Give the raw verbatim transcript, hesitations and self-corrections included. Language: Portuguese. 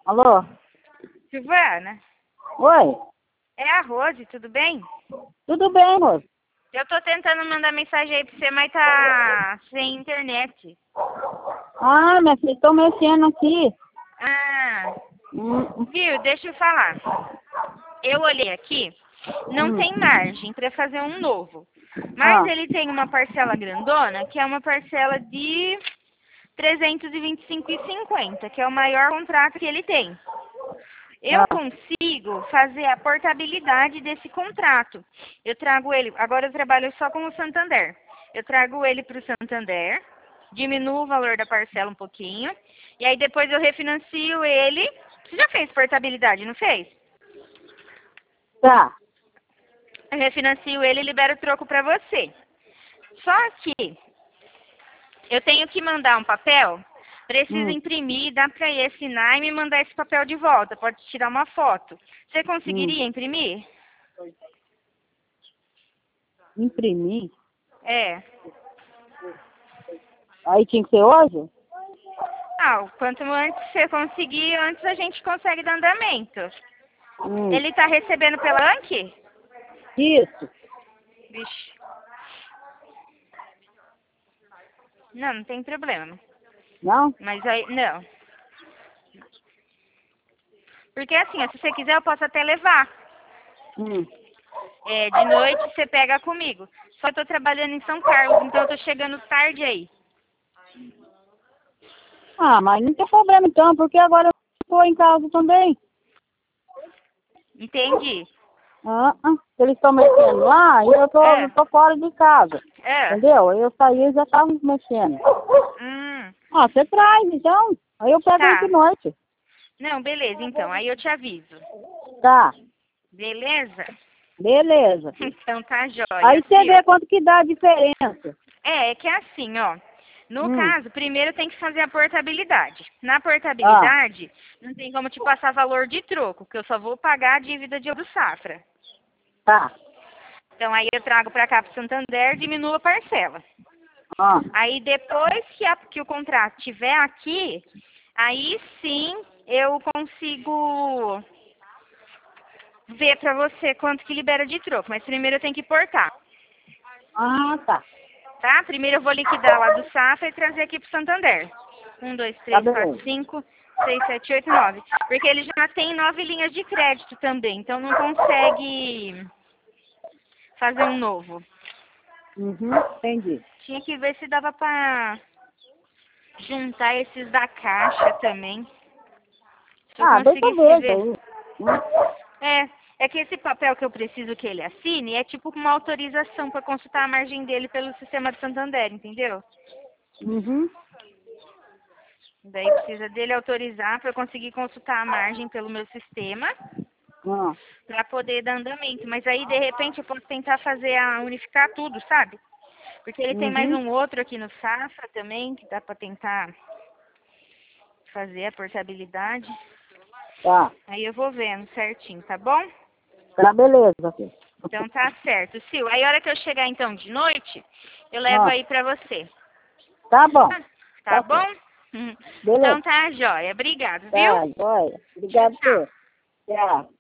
Alô? Silvana, Oi? é a Rose, tudo bem? Tudo bem, moço? Eu tô tentando mandar mensagem aí pra você, mas tá sem internet. Ah, minha filha, estou mexendo aqui. Ah, Hum, viu? Deixa eu falar. Eu olhei aqui, não hum. tem margem pra fazer um novo. Mas Ah, ele tem uma parcela grandona, que é uma parcela de trezentos e vinte e cinco reais e cinquenta centavos, que é o maior contrato que ele tem. Eu ah, consigo fazer a portabilidade desse contrato. Eu trago ele, agora eu trabalho só com o Santander. Eu trago ele para o Santander, diminuo o valor da parcela um pouquinho, e aí depois eu refinancio ele. Você já fez portabilidade, não fez? tá. Eu refinancio ele e libero o troco para você. Só que eu tenho que mandar um papel, preciso Hum. imprimir, dá para ir assinar e me mandar esse papel de volta. Pode tirar uma foto. Você Hum. conseguiria imprimir? Imprimir? É. Aí tinha que ser hoje? Ah, o quanto antes você conseguir, antes a gente consegue dar andamento. Hum. Ele tá recebendo pela Anki? Isso. Vixe. Não, não tem problema. Não? Mas aí, não. Porque assim, ó, se você quiser eu posso até levar. Hum. É, de noite você pega comigo. Só tô trabalhando em São Carlos, então eu tô chegando tarde aí. Ah, mas não tem problema então, porque agora eu estou em casa também. Entendi. Ah, ah. Eles estão mexendo lá e eu tô, É, eu tô fora de casa. é. Entendeu? Eu saí e já estavam mexendo. Hum, Ah, você traz então. Aí eu pego aí de tá. noite. Não, beleza, então. Aí eu te aviso. Tá. Beleza? Beleza. Então tá Aí jóia, você Sil. vê quanto que dá a diferença. É, é que é assim, ó. No Hum. caso, primeiro tem que fazer a portabilidade. Na Ah, portabilidade, não tem como te passar valor de troco, porque eu só vou pagar a dívida de ouro safra. tá. Então aí eu trago para cá para Santander, diminuo a parcela. Ah, Aí depois que, a- que o contrato estiver aqui, aí sim eu consigo ver para você quanto que libera de troco. Mas primeiro eu tenho que portar, ah, tá. tá? Primeiro eu vou liquidar lá do Safra e trazer aqui para Santander. Um, dois, Tá três, quatro, beleza. cinco, seis, sete, oito, nove. Porque ele já tem nove linhas de crédito também, então não consegue fazer um novo. Uhum, entendi. Tinha que ver se dava pra juntar esses da caixa também. Se eu Ah, deixa eu conseguisse ver isso ver. aí. Hum. É, é que esse papel que eu preciso que ele assine é tipo uma autorização para consultar a margem dele pelo sistema de Santander, entendeu? Uhum. Daí precisa dele autorizar para eu conseguir consultar a margem pelo meu sistema Ah, para poder dar andamento. Mas aí, de repente, eu posso tentar fazer a unificar tudo, sabe? Porque ele tem mais uhum. um outro aqui no Safra também, que dá para tentar fazer a portabilidade. Tá. Aí eu vou vendo certinho, tá bom? Tá beleza, filho. Então tá certo. Sil, aí a hora que eu chegar então de noite, eu levo Ah, aí pra você. tá bom. Ah, tá Tá bom? certo. Hum. Então Beleza. tá, jóia. Obrigado, viu? Tá, joia. Tchau, Obrigado, tchau. senhor. Tchau.